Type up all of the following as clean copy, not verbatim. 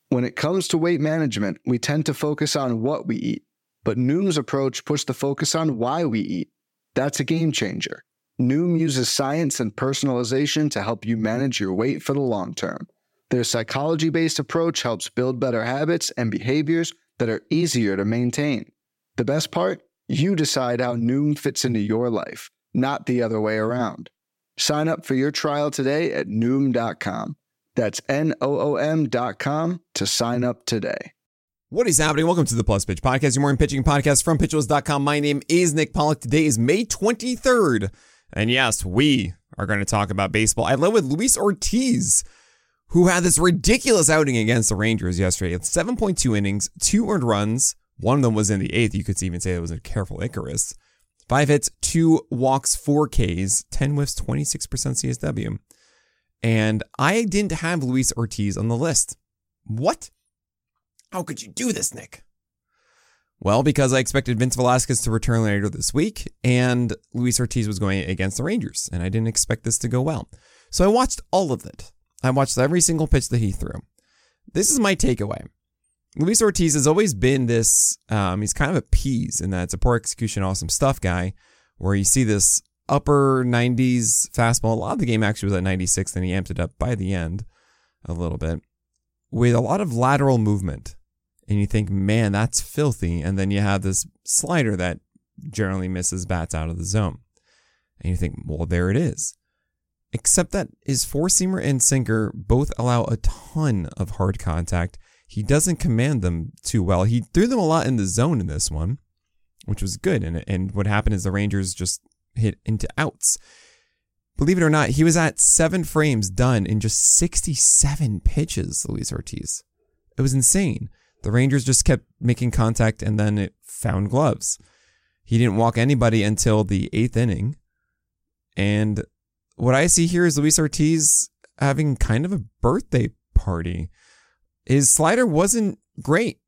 When it comes to weight management, we tend to focus on what we eat, but Noom's approach puts the focus on why we eat. That's a game changer. Noom uses science and personalization to help you manage your weight for the long term. Their psychology-based approach helps build better habits and behaviors that are easier to maintain. The best part? You decide how Noom fits into your life, not the other way around. Sign up for your trial today at Noom.com. That's Noom.com to sign up today. What is happening? Welcome to the Plus Pitch Podcast, your morning pitching podcast from pitchers.com. My name is Nick Pollock. Today is May 23rd. And yes, we are going to talk about baseball. I led with Luis Ortiz, who had this ridiculous outing against the Rangers yesterday. 7.2 innings, 2 earned runs. One of them was in the 8th. You could even say it was a careful Icarus. 5 hits, 2 walks, 4 Ks, 10 whiffs, 26% CSW. And I didn't have Luis Ortiz on the list. What? How could you do this, Nick? Well, because I expected Vince Velasquez to return later this week, and Luis Ortiz was going against the Rangers, and I didn't expect this to go well. So I watched all of it. I watched every single pitch that he threw. This is my takeaway. Luis Ortiz has always been this, he's kind of a peas in that it's a poor execution, awesome stuff guy, where you see this upper 90s fastball. A lot of the game actually was at 96, then he amped it up by the end a little bit, with a lot of lateral movement. And you think, man, that's filthy. And then you have this slider that generally misses bats out of the zone. And you think, well, there it is. Except that his four-seamer and sinker both allow a ton of hard contact. He doesn't command them too well. He threw them a lot in the zone in this one, which was good. And what happened is the Rangers just hit into outs. Believe it or not, he was at 7 frames done in just 67 pitches, Luis Ortiz. It was insane. The Rangers just kept making contact and then it found gloves. He didn't walk anybody until the 8th inning. And what I see here is Luis Ortiz having kind of a birthday party. His slider wasn't great.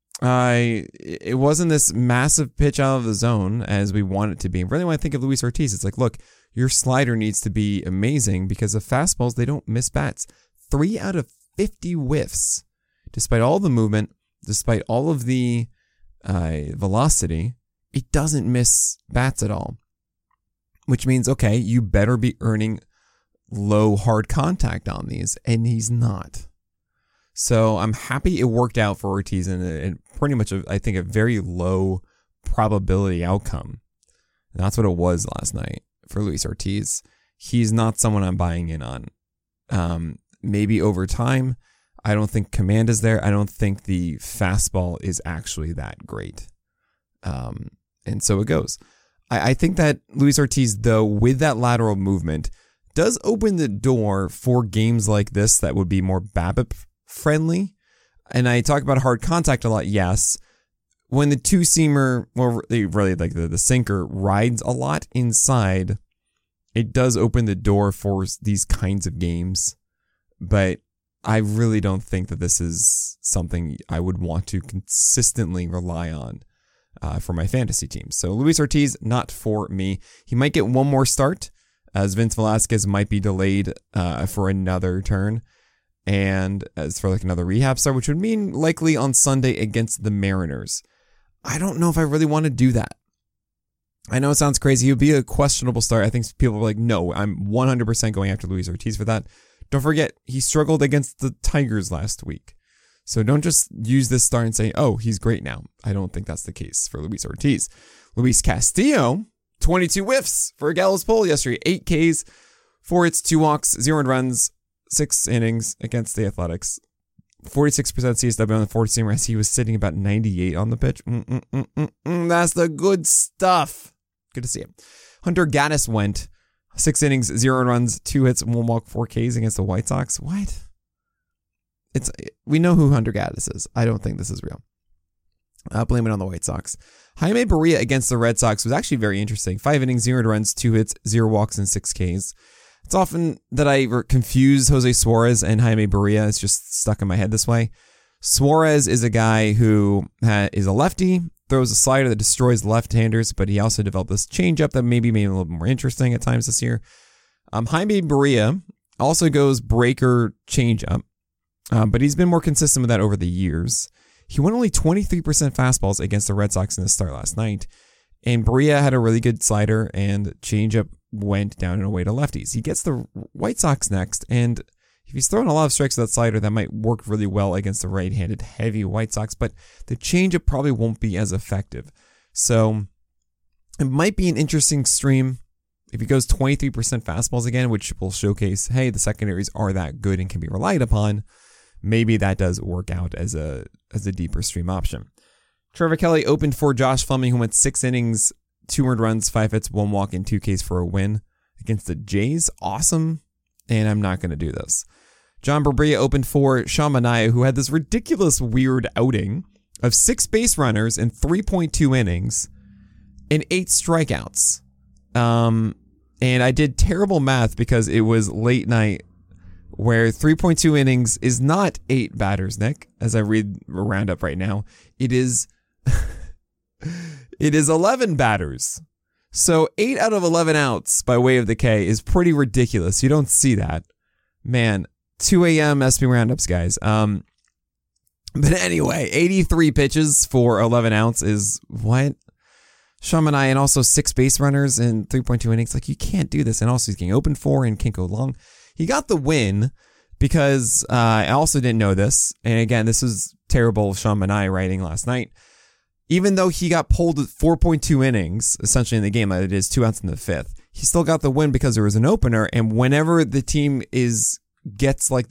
It wasn't this massive pitch out of the zone as we want it to be. Really, when I think of Luis Ortiz, it's like, look, your slider needs to be amazing because the fastballs, they don't miss bats. 3 out of 50 whiffs, despite all the movement, despite all of the velocity, it doesn't miss bats at all. Which means, okay, you better be earning low hard contact on these, and he's not. So I'm happy it worked out for Ortiz, and pretty much, I think, a very low probability outcome. And that's what it was last night for Luis Ortiz. He's not someone I'm buying in on. Maybe over time. I don't think command is there. I don't think the fastball is actually that great. And so it goes. I think that Luis Ortiz, though, with that lateral movement, does open the door for games like this that would be more BABIP friendly. And I talk about hard contact a lot, yes. When the two-seamer, or really like the sinker, rides a lot inside, it does open the door for these kinds of games. But I really don't think that this is something I would want to consistently rely on for my fantasy team. So Luis Ortiz, not for me. He might get one more start, as Vince Velasquez might be delayed for another turn. And as for like another rehab start, which would mean likely on Sunday against the Mariners. I don't know if I really want to do that. I know it sounds crazy. It would be a questionable start. I think people are like, no, I'm 100% going after Luis Ortiz for that. Don't forget, he struggled against the Tigers last week. So don't just use this start and say, oh, he's great now. I don't think that's the case for Luis Ortiz. Luis Castillo, 22 whiffs for a Gallows Pole yesterday. 8 Ks, 4 hits, 2 walks, 0 runs, 6 innings against the Athletics. 46% CSW on the 4-seamer as he was sitting about 98 on the pitch. That's the good stuff. Good to see him. Hunter Gaddis went 6 innings, 0 runs, 2 hits, 1 walk, 4 Ks against the White Sox. What? We know who Hunter Gaddis is. I don't think this is real. Blame it on the White Sox. Jaime Barria against the Red Sox was actually very interesting. 5 innings, 0 runs, 2 hits, 0 walks, and 6 Ks. It's often that I confuse Jose Suarez and Jaime Barria. It's just stuck in my head this way. Suarez is a guy who is a lefty, throws a slider that destroys left-handers, but he also developed this changeup that maybe made him a little bit more interesting at times this year. Jaime Barria also goes breaker changeup. But he's been more consistent with that over the years. He went only 23% fastballs against the Red Sox in the start last night. And Barria had a really good slider, and changeup went down and away to lefties. He gets the White Sox next, and if he's throwing a lot of strikes with that slider, that might work really well against the right-handed heavy White Sox, but the changeup probably won't be as effective. So it might be an interesting stream if he goes 23% fastballs again, which will showcase, hey, the secondaries are that good and can be relied upon. Maybe that does work out as a deeper stream option. Trevor Kelly opened for Josh Fleming, who went 6 innings, 2 earned runs, 5 hits, 1 walk, and 2 Ks for a win against the Jays. Awesome. And I'm not going to do this. John Barria opened for Sean Manaea, who had this ridiculous, weird outing of 6 base runners in 3.2 innings and 8 strikeouts. And I did terrible math because it was late night, where 3.2 innings is not 8 batters, Nick, as I read a roundup right now. It is 11 batters. So 8 out of 11 outs by way of the K is pretty ridiculous. You don't see that. Man, 2 a.m. SP roundups, guys. But anyway, 83 pitches for 11 outs is what? Sean Manaea, and also 6 base runners in 3.2 innings. Like, you can't do this. And also he's getting open for and can't go long. He got the win because I also didn't know this. And again, this was terrible Sean Manaea writing last night. Even though he got pulled at 4.2 innings, essentially in the game, it is 2 outs in the 5th, he still got the win because there was an opener. And whenever the team gets like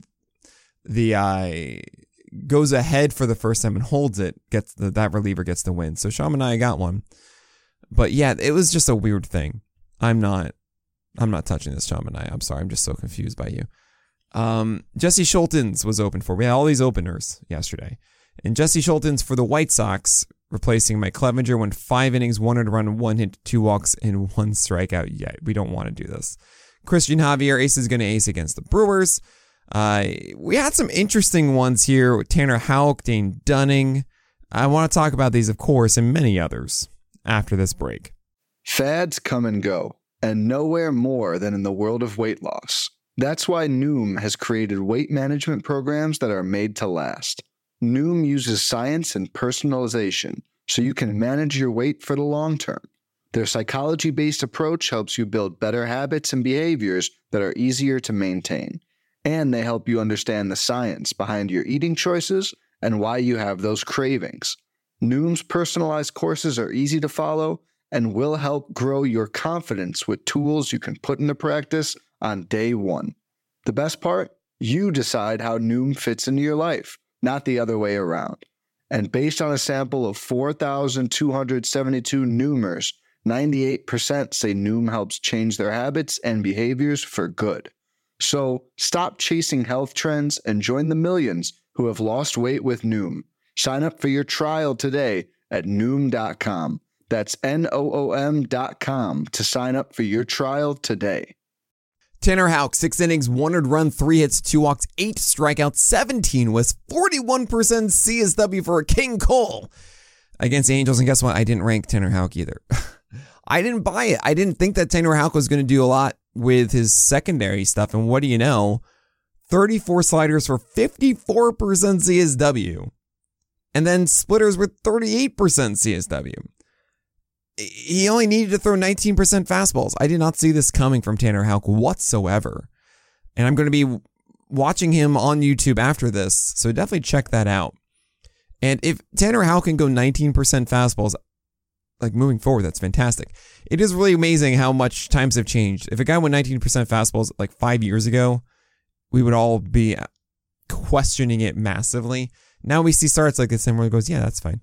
goes ahead for the first time and holds it, that reliever gets the win. So Sean Manaea got one. But yeah, it was just a weird thing. I'm not touching this Sean Manaea. I'm sorry. I'm just so confused by you. Jesse Schultens was open for. We had all these openers yesterday. And Jesse Schultens for the White Sox, replacing Mike Clevenger, went 5 innings, 1 earned run, 1 hit, 2 walks, and 1 strikeout. Yeah, we don't want to do this. Christian Javier, ace is going to ace against the Brewers. We had some interesting ones here with Tanner Houck, Dane Dunning. I want to talk about these, of course, and many others after this break. Fads come and go, and nowhere more than in the world of weight loss. That's why Noom has created weight management programs that are made to last. Noom uses science and personalization so you can manage your weight for the long term. Their psychology-based approach helps you build better habits and behaviors that are easier to maintain. And they help you understand the science behind your eating choices and why you have those cravings. Noom's personalized courses are easy to follow and will help grow your confidence with tools you can put into practice on day one. The best part? You decide how Noom fits into your life, not the other way around. And based on a sample of 4,272 Noomers, 98% say Noom helps change their habits and behaviors for good. So stop chasing health trends and join the millions who have lost weight with Noom. Sign up for your trial today at Noom.com. That's Noom.com to sign up for your trial today. Tanner Houck, 6 innings, 1 earned run, 3 hits, 2 walks, 8 strikeouts, 17 was 41% CSW for a King Cole against the Angels. And guess what? I didn't rank Tanner Houck either. I didn't buy it. I didn't think that Tanner Houck was going to do a lot with his secondary stuff. And what do you know? 34 sliders for 54% CSW. And then splitters with 38% CSW. He only needed to throw 19% fastballs. I did not see this coming from Tanner Houck whatsoever. And I'm going to be watching him on YouTube after this, so definitely check that out. And if Tanner Houck can go 19% fastballs, like moving forward, that's fantastic. It is really amazing how much times have changed. If a guy went 19% fastballs like 5 years ago, we would all be questioning it massively. Now we see starts like this and everyone goes, yeah, that's fine.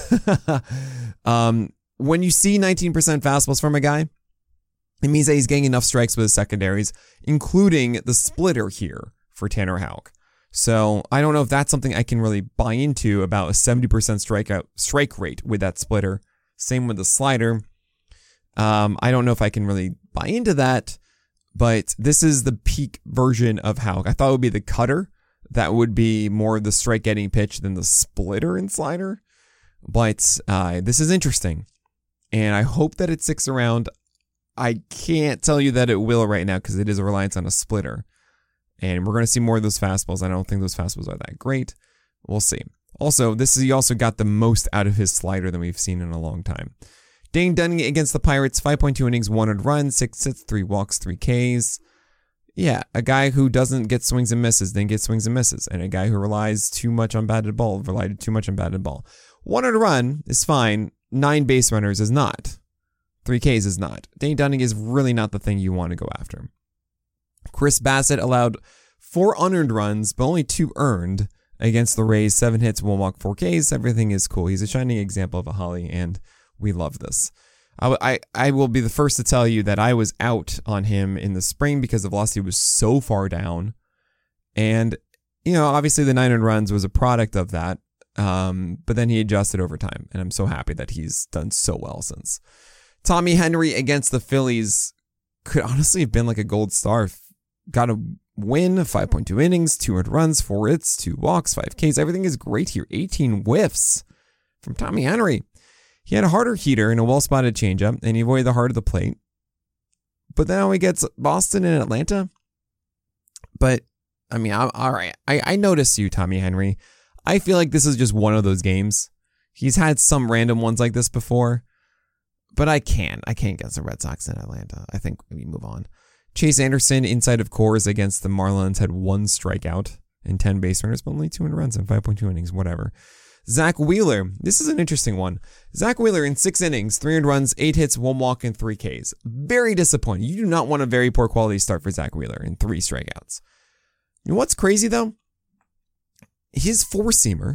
When you see 19% fastballs from a guy, it means that he's getting enough strikes with his secondaries, including the splitter here for Tanner Houck. So I don't know if that's something I can really buy into, about a 70% strike rate with that splitter. Same with the slider. I don't know if I can really buy into that, but this is the peak version of Houck. I thought it would be the cutter. That would be more of the strike getting pitch than the splitter and slider. But this is interesting. And I hope that it sticks around. I can't tell you that it will right now because it is a reliance on a splitter. And we're going to see more of those fastballs. I don't think those fastballs are that great. We'll see. Also, he also got the most out of his slider than we've seen in a long time. Dane Dunning against the Pirates, 5.2 innings, 100 runs, 6 hits, 3 walks, 3 Ks. Yeah, a guy who doesn't get swings and misses, then gets swings and misses. And a guy who relied too much on batted ball. 100 run is fine. 9 base runners is not. 3 Ks is not. Dane Dunning is really not the thing you want to go after. Chris Bassitt allowed 4 unearned runs, but only 2 earned against the Rays. 7 hits, 1 walk, 4 Ks. Everything is cool. He's a shining example of a Holly, and we love this. I will be the first to tell you that I was out on him in the spring because the velocity was so far down. And, obviously the 9 earned runs was a product of that. But then he adjusted over time, and I'm so happy that he's done so well since. Tommy Henry against the Phillies could honestly have been like a gold star. Got a win, 5.2 innings, 200 runs, 4 hits, 2 walks, 5 Ks. Everything is great here. 18 whiffs from Tommy Henry. He had a harder heater and a well-spotted changeup, and he avoided the heart of the plate. But now he gets Boston and Atlanta. But, all right. I notice you, Tommy Henry. I feel like this is just one of those games. He's had some random ones like this before. But I can't get the Red Sox in Atlanta. I think we move on. Chase Anderson, inside of Coors against the Marlins, had 1 strikeout and 10 base runners, but only 200 runs in 5.2 innings, whatever. Zach Wheeler, this is an interesting one. Zach Wheeler in 6 innings, 300 runs, 8 hits, 1 walk, and 3 Ks. Very disappointing. You do not want a very poor quality start for Zach Wheeler in 3 strikeouts. You know what's crazy, though? His four-seamer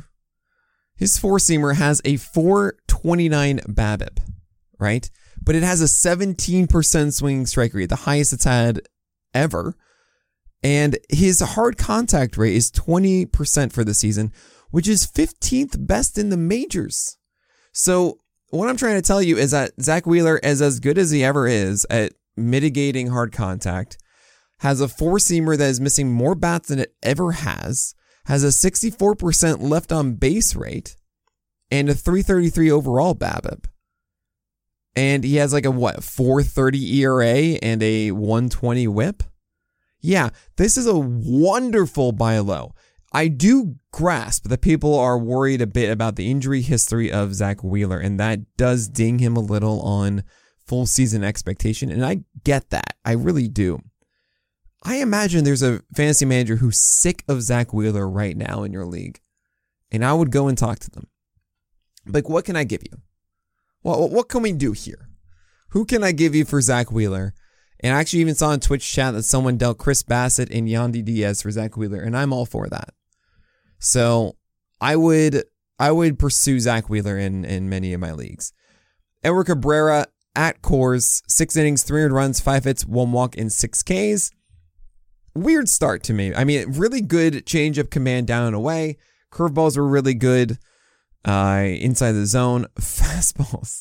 has a 429 BABIP, right? But it has a 17% swinging strike rate, the highest it's had ever. And his hard contact rate is 20% for the season, which is 15th best in the majors. So what I'm trying to tell you is that Zach Wheeler is as good as he ever is at mitigating hard contact, has a 4-seamer that is missing more bats than it ever has a 64% left on base rate, and a 333 overall BABIP. And he has like a 4.30 ERA and a 120 WHIP. Yeah, this is a wonderful buy low. I do grasp that people are worried a bit about the injury history of Zach Wheeler, and that does ding him a little on full season expectation. And I get that. I really do. I imagine there's a fantasy manager who's sick of Zach Wheeler right now in your league, and I would go and talk to them. Like, what can I give you? Well, what can we do here? Who can I give you for Zach Wheeler? And I actually even saw in Twitch chat that someone dealt Chris Bassitt and Yandy Diaz for Zach Wheeler, and I'm all for that. So I would pursue Zach Wheeler in many of my leagues. Edward Cabrera at Coors, 6 innings, 300 runs, 5 hits, 1 walk, and 6 Ks. Weird start to me. I mean, really good changeup command down and away. Curveballs were really good inside the zone. Fastballs.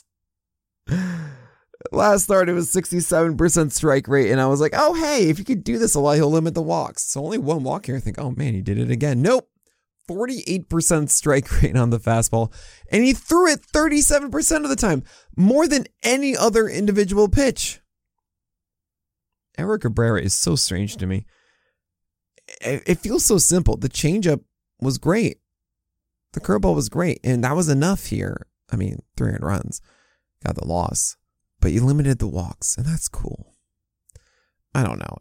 Last start, it was 67% strike rate, and I was like, oh, hey, if you could do this a lot, he'll limit the walks. So only 1 walk here. I think, oh, man, he did it again. Nope. 48% strike rate on the fastball, and he threw it 37% of the time, more than any other individual pitch. Edward Cabrera is so strange to me. It feels so simple. The changeup was great. The curveball was great, and that was enough here. I mean, 300 runs, got the loss, but you limited the walks, and that's cool. I don't know.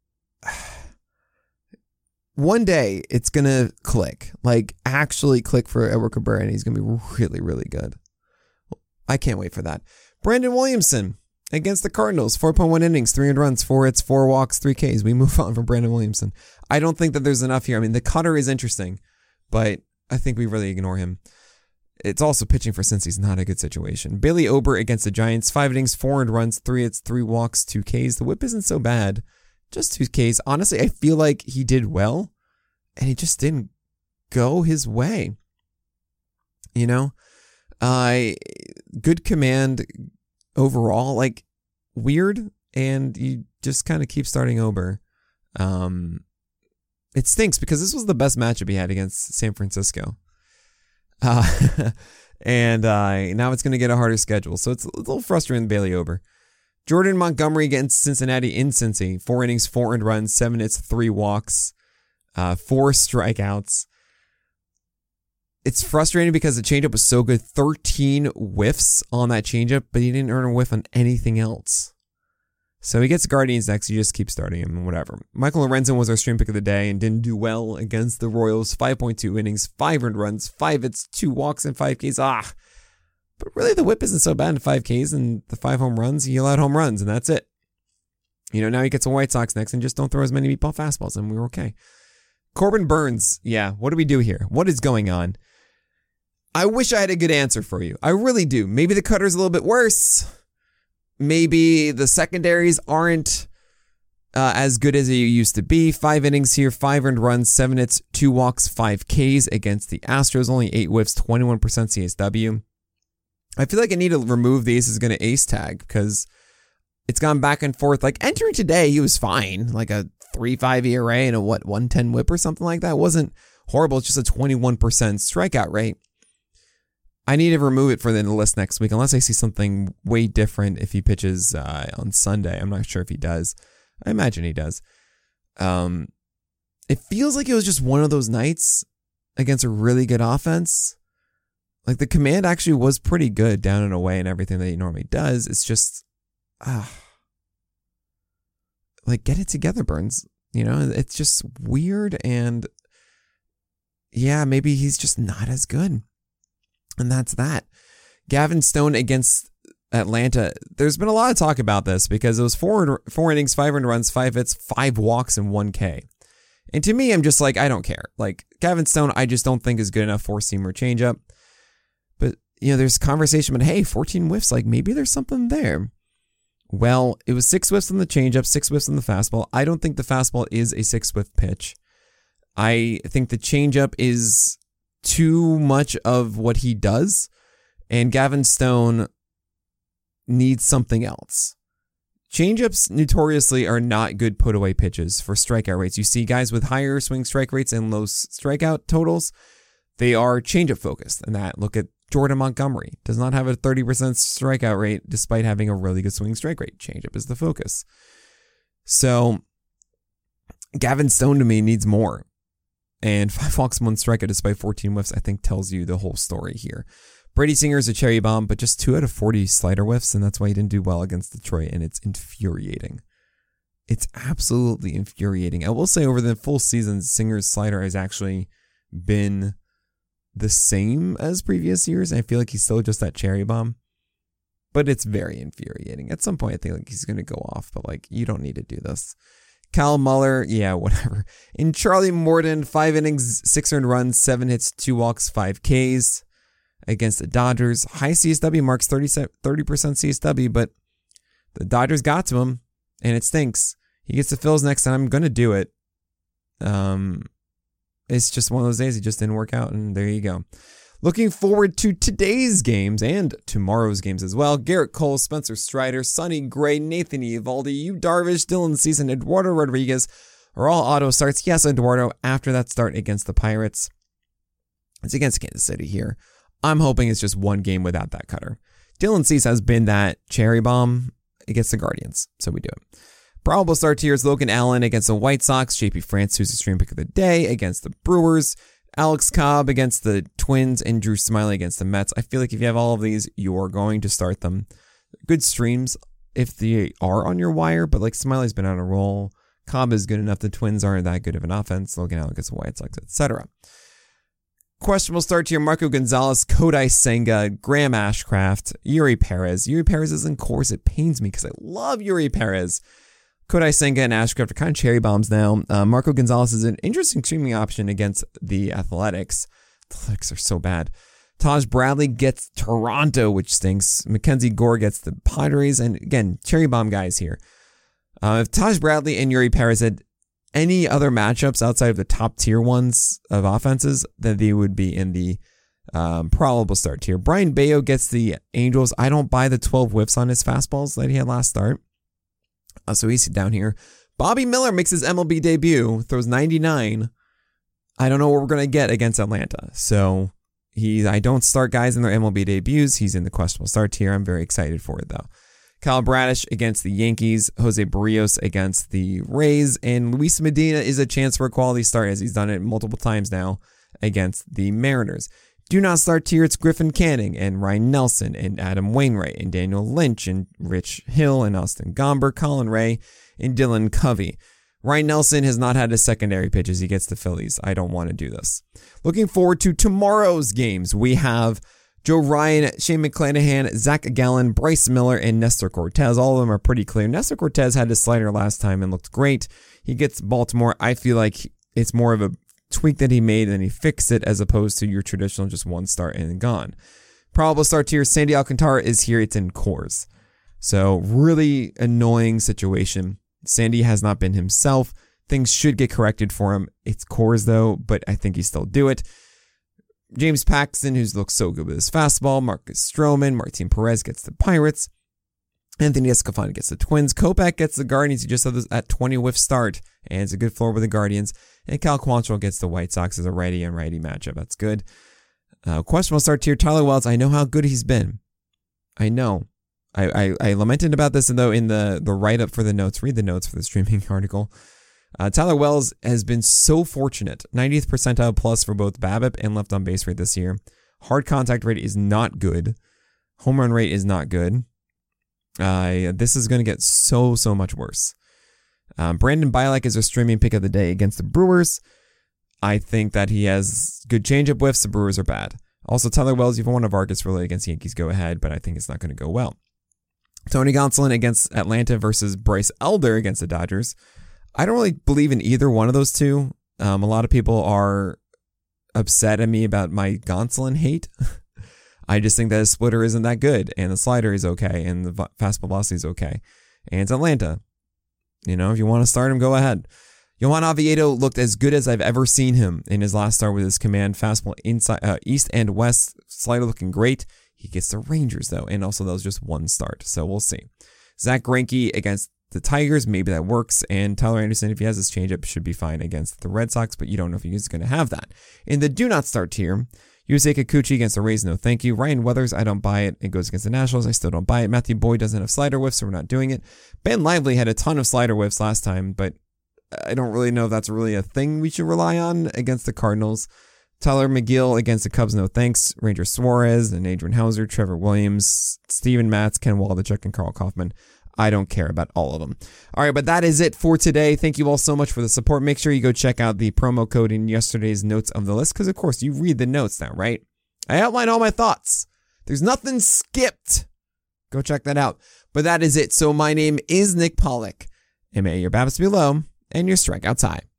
One day it's going to click, like actually click for Edward Cabrera, and he's going to be really, really good. I can't wait for that. Brandon Williamson against the Cardinals, 4.1 innings, 300 runs, 4 hits, 4 walks, 3 Ks. We move on from Brandon Williamson. I don't think that there's enough here. I mean, the cutter is interesting, but I think we really ignore him. It's also pitching for Cincy's not a good situation. Bailey Ober against the Giants, 5 innings, 400 runs, 3 hits, 3 walks, 2 Ks. The whip isn't so bad. Just 2 Ks. Honestly, I feel like he did well, and it just didn't go his way. You know? Good command overall, like weird, and you just kind of keep starting Ober. It stinks because this was the best matchup he had against San Francisco. And now it's going to get a harder schedule. So it's a little frustrating, Bailey Ober. Jordan Montgomery against Cincinnati in Cincy. 4 innings, 4 earned runs, 7 hits, 3 walks, 4 strikeouts. It's frustrating because the changeup was so good. 13 whiffs on that changeup, but he didn't earn a whiff on anything else. So he gets Guardians next. You just keep starting him, whatever. Michael Lorenzen was our stream pick of the day and didn't do well against the Royals. 5.2 innings, 5 earned runs, 5 hits, 2 walks, and 5 Ks. But really, the whip isn't so bad in 5 Ks and the 5 home runs. He allowed home runs, and that's it. Now he gets the White Sox next, and just don't throw as many meatball fastballs, and we're okay. Corbin Burns. Yeah, what do we do here? What is going on? I wish I had a good answer for you. I really do. Maybe the cutter's a little bit worse. Maybe the secondaries aren't as good as they used to be. 5 innings here, 5 earned runs, 7 hits, 2 walks, 5 Ks against the Astros. Only 8 whiffs, 21% CSW. I feel like I need to remove the ace is going to ace tag because it's gone back and forth. Like entering today, he was fine. Like a 3.5 ERA and a 110 whip or something like that. It wasn't horrible. It's just a 21% strikeout rate. I need to remove it for the list next week unless I see something way different if he pitches on Sunday. I'm not sure if he does. I imagine he does. It feels like it was just one of those nights against a really good offense. Like the command actually was pretty good down and away and everything that he normally does. It's just, like get it together, Burns. It's just weird. And yeah, maybe he's just not as good. And that's that. Gavin Stone against Atlanta. There's been a lot of talk about this because it was 4 innings, 5 earned runs, 5 hits, 5 walks, and 1 K. And to me, I'm just like, I don't care. Like Gavin Stone, I just don't think is good enough for seamer changeup. But, there's conversation about, hey, 14 whiffs, like maybe there's something there. Well, it was 6 whiffs on the changeup, 6 whiffs on the fastball. I don't think the fastball is a 6 whiff pitch. I think the changeup is too much of what he does, and Gavin Stone needs something else. Changeups notoriously are not good put away pitches for strikeout rates. You see guys with higher swing strike rates and low strikeout totals, they are changeup focused. And that, look at Jordan Montgomery, does not have a 30% strikeout rate despite having a really good swing strike rate. Changeup is the focus. So Gavin Stone to me needs more. And 5 walks, 1 strikeout despite 14 whiffs, I think tells you the whole story here. Brady Singer is a cherry bomb, but just 2 out of 40 slider whiffs, and that's why he didn't do well against Detroit, and it's infuriating. It's absolutely infuriating. I will say over the full season, Singer's slider has actually been the same as previous years. I feel like he's still just that cherry bomb, but it's very infuriating. At some point, I think like he's going to go off, but like you don't need to do this. Kyle Muller, yeah, whatever. And Charlie Morton, 5 innings, 6 earned runs, 7 hits, 2 walks, 5 Ks against the Dodgers. High CSW marks, 30% CSW, but the Dodgers got to him, and it stinks. He gets the Phils next, and I'm going to do it. It's just one of those days. It just didn't work out, and there you go. Looking forward to today's games and tomorrow's games as well. Garrett Cole, Spencer Strider, Sonny Gray, Nathan Eovaldi, Yu Darvish, Dylan Cease, and Eduardo Rodriguez are all auto starts. Yes, Eduardo, after that start against the Pirates. It's against Kansas City here. I'm hoping it's just one game without that cutter. Dylan Cease has been that cherry bomb against the Guardians, so we do it. Probable start here is Logan Allen against the White Sox, JP France, who's the stream pick of the day, against the Brewers, Alex Cobb against the Twins, and Drew Smyly against the Mets. I feel like if you have all of these, you're going to start them. Good streams if they are on your wire, but like Smiley's been on a roll. Cobb is good enough. The Twins aren't that good of an offense. Logan Allen against the White Sox, etc. Questionable start here. Marco Gonzalez, Kodai Senga, Graham Ashcraft, Yuri Perez. Yuri Perez is in course. It pains me because I love Yuri Perez. Kodai Senga and Ashcraft are kind of cherry bombs now. Marco Gonzalez is an interesting streaming option against the Athletics. The Athletics are so bad. Taj Bradley gets Toronto, which stinks. Mackenzie Gore gets the Padres. And again, cherry bomb guys here. If Taj Bradley and Yuri Perez had any other matchups outside of the top tier ones of offenses, then they would be in the probable start tier. Brian Bayo gets the Angels. I don't buy the 12 whiffs on his fastballs that he had last start. So he's down here. Bobby Miller makes his MLB debut, throws 99. I don't know what we're going to get against Atlanta. So I don't start guys in their MLB debuts. He's in the questionable start tier. I'm very excited for it, though. Kyle Bradish against the Yankees, Jose Barrios against the Rays, and Luis Medina is a chance for a quality start as he's done it multiple times now against the Mariners. Do not start tier, it's Griffin Canning and Ryan Nelson and Adam Wainwright and Daniel Lynch and Rich Hill and Austin Gomber, Colin Ray and Dylan Covey. Ryan Nelson has not had a secondary pitch as he gets the Phillies. I don't want to do this. Looking forward to tomorrow's games. We have Joe Ryan, Shane McClanahan, Zach Gallen, Bryce Miller, and Nestor Cortez. All of them are pretty clear. Nestor Cortez had his slider last time and looked great. He gets Baltimore. I feel like it's more of a tweak that he made and he fixed it as opposed to your traditional just one start and gone. Probable start tier, Sandy Alcantara is here. It's in Coors. So really annoying situation. Sandy has not been himself. Things should get corrected for him. It's Coors though, but I think he still do it. James Paxton, who's looked so good with his fastball. Marcus Stroman. Martin Perez gets the Pirates. Anthony Escafan gets the Twins. Kopech gets the Guardians. He just had that 20 whiff start, and it's a good floor with the Guardians. And Cal Quantrill gets the White Sox as a righty and righty matchup. That's good. Questionable start tier, Tyler Wells. I know how good he's been. I know. I lamented about this in the write-up for the notes. Read the notes for the streaming article. Tyler Wells has been so fortunate. 90th percentile plus for both BABIP and left on base rate this year. Hard contact rate is not good. Home run rate is not good. This is going to get so much worse. Brandon Bielak is our streaming pick of the day against the Brewers. I think that he has good changeup whiffs. The Brewers are bad. Also, Tyler Wells, if you want a Vargas relay against the Yankees, go ahead, but I think it's not going to go well. Tony Gonsolin against Atlanta versus Bryce Elder against the Dodgers. I don't really believe in either one of those two. A lot of people are upset at me about my Gonsolin hate. I just think that his splitter isn't that good, and the slider is okay, and the fastball velocity is okay. And it's Atlanta. You know, if you want to start him, go ahead. Johan Oviedo looked as good as I've ever seen him in his last start with his command fastball inside, east and west. Slider looking great. He gets the Rangers, though, and also that was just one start, so we'll see. Zach Greinke against the Tigers, maybe that works, and Tyler Anderson, if he has his changeup, should be fine against the Red Sox, but you don't know if he's going to have that. In the do not start tier, Yusei Kikuchi against the Rays, no thank you. Ryan Weathers, I don't buy it. It goes against the Nationals, I still don't buy it. Matthew Boyd doesn't have slider whiffs, so we're not doing it. Ben Lively had a ton of slider whiffs last time, but I don't really know if that's really a thing we should rely on against the Cardinals. Tyler McGill against the Cubs, no thanks. Ranger Suarez and Adrian Hauser, Trevor Williams, Steven Matz, Ken Waldachuk, and Carl Kaufman. I don't care about all of them. All right, but that is it for today. Thank you all so much for the support. Make sure you go check out the promo code in yesterday's notes of the list, because, of course, you read the notes now, right? I outline all my thoughts. There's nothing skipped. Go check that out. But that is it. So my name is Nick Pollack. May your BABIPs be low and your strikeouts high.